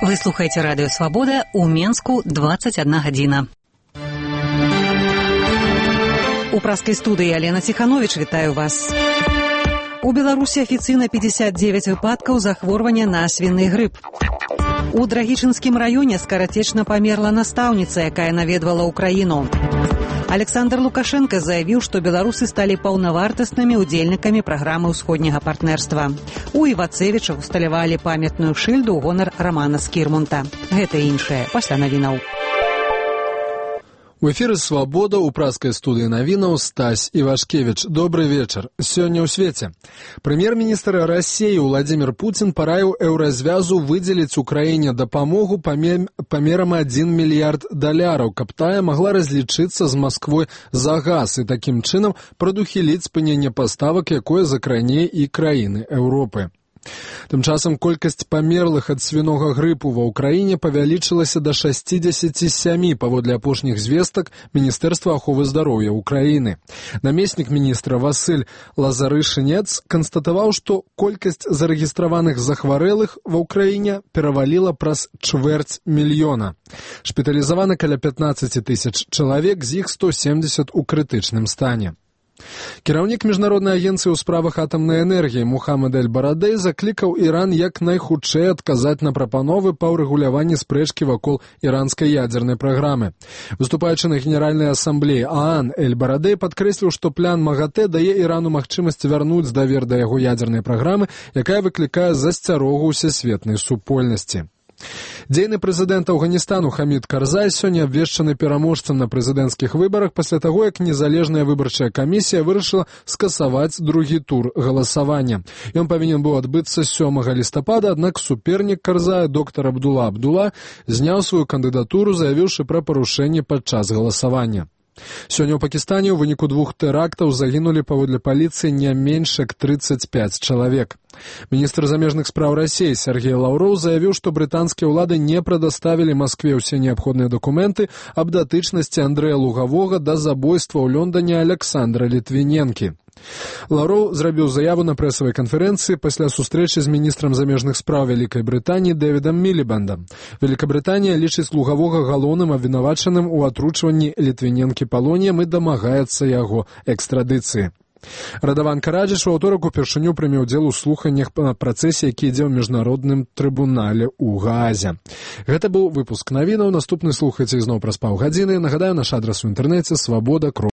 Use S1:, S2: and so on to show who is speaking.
S1: Вы слухаете радио «Свобода», у Менску 21 гадзіна. У праскай студыі Алена Ціхановіч, вітаю вас. У Беларусі афіцыйна 59 выпадкаў захворвання на свіны грып. У Драгічынскім раёне скарацечна памерла настаўніца, якая наведвала ўкраіну. Александр Лукашенко заявіў, што беларусы сталі паўнавартаснымі ўдзельнікамі праграмы ўсходняга партнерства. У Івацевіча усталявалі памятную шыльду ў гонар Рамана Скірмунта. Гэта і іншае пасля навінаў.
S2: У эфіры «Свабода» у праскай студыі навінаў Стась Івашкевіч. Добрый вечар. Сёння ў свеце. Прэм'ер-міністр Расіі Владзімір Пуцін параіў еўразвязу выдзеліць Украіне дапамогу памерам $1 мільярд, каб тая магла разлічыцца з Масквой за газ і такім чынам прадухіліць спыненне паставак, якое закране і краіны Еўропы. Тым часам колькасць памерлых ад свінога грыпу ва ўкраіне павялічылася да 67 паводле апошніх звестак Міністэрства аховы здароўя ўкраіны. Намеснік міністра Васыль Лазары-Шынец канстатаваў, што колькасць зарэгістраваных захварэлых ва ўкраіне пераваліла праз 250 000. Шпіталізавана каля 15 000 чалавек, з іх 170 у крытычным стане. Кіраўнік міжнароднай агенцыі ў справах атамнай энергіі Мухаммад Эль-Барадэй заклікаў Іран як найхутчэй адказаць на прапановы па ўрэгуляванні спрэчкі вакол іранскай ядзернай праграмы. Выступаючы на Генеральнай асамблеі ААН, Эль-Барадэй падкрэсліў, што план МАГАТЭ дае Ірану магчымасць вярнуць давер да яго ядзернай праграмы, якая выклікае засцярогу ўсесветнай супольнасці. Дзейны прэзідэнт Афганістану Хамід Карзай сёння абвешчаны пераможцам на прэзідэнцкіх выбарах пасля таго, як незалежная выбарчая камісія вырашыла скасаваць другі тур галасавання. Ён павінен быў адбыцца 7 лістапада, аднак супернік Карзая, доктар Абдула Абдула, зняў сваю кандыдатуру, заявіўшы пра парушэнне падчас галасавання. Сёння ў Пакістане ў выніку 2 тэрактаў загінулі паводле паліцыі не менш як 35 чалавек. Міністр замежных спраў Расіі Сергей Лаўроў заявіў, што брытанскія ўлады не прадаставілі Маскве ўсе неабходныя дакументы аб датычнасці Андрэя Лугавога да забойства ў Лондоне Александра Літвіненкі. Лаўроў зрабіў заяву на прэсавай канферэнцыі пасля сустрэчы з міністрам замежных спраў Вялікай Брытаніі Дэвідам Мілібандам. Вялікабрытанія лічыць Лугавога галоўным абвінавачаным у атручванні Літвіненкі палоніем і дамагаецца яго экстрадыцыі. Радаван Караджыч у аўторак упершыню прыме ўдзел у слуханнях на працэсе, які ідзе ў міжнародным трыбунале ў Гаазе. Гэта быў выпуск навінаў. Наступны слухайце ізноў праз паўгадзіны. Нагадаю, наш адрас у інтэрнэце свабода.